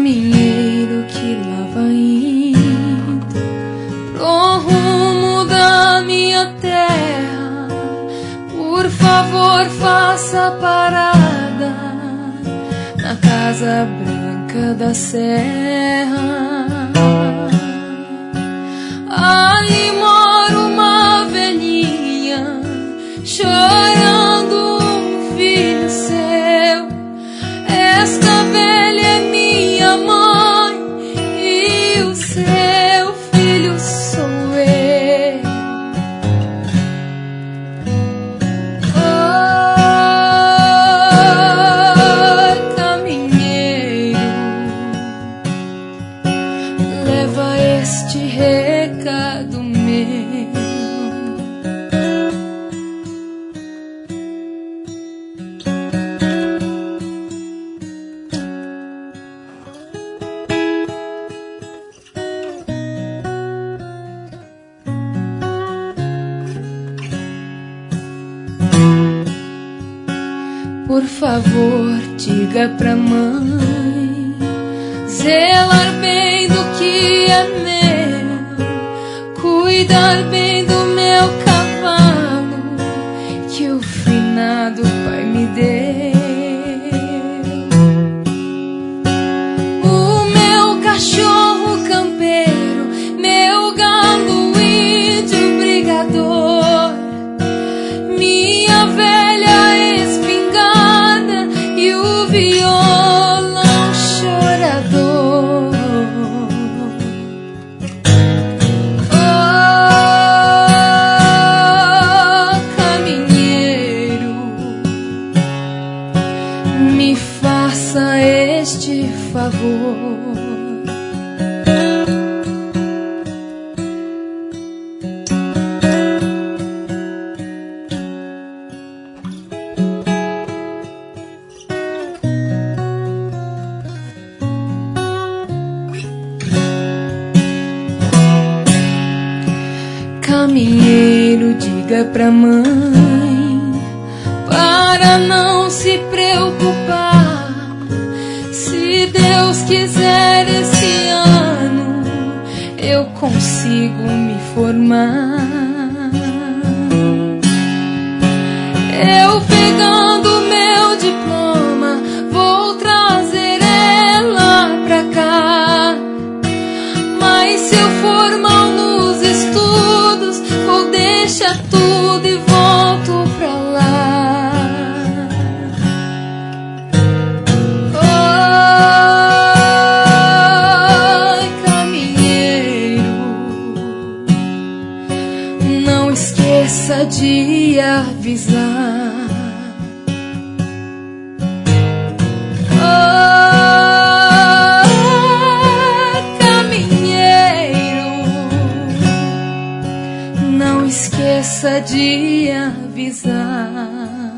caminheiro que lá vai indo pro rumo da minha terra, por favor faça parada na Casa Branca da Serra. Ali mora uma velhinha chorando um filho seu. Esta velha é minha mãe e o seu filho sou eu. Oh, caminheiro, leva este recado meu. Por favor, diga pra mãe zelar bem do que é meu, cuidar bem do meu cavalo que o finado pai me deu. O meu cachorro campeiro, meu galo índio brigador, minha velha espingarda e o violão chorador. Oh, caminheiro, me faça este favor. Caminheiro, diga pra mãe para não se preocupar. Se Deus quiser, esse ano eu consigo me formar. Eu pegando meu diploma vou trazer ela pra cá. Mas se eu for mal nos estudos, vou deixar tudo e volto pra lá. Oh, caminheiro, não esqueça de avisar. Não esqueça de avisar.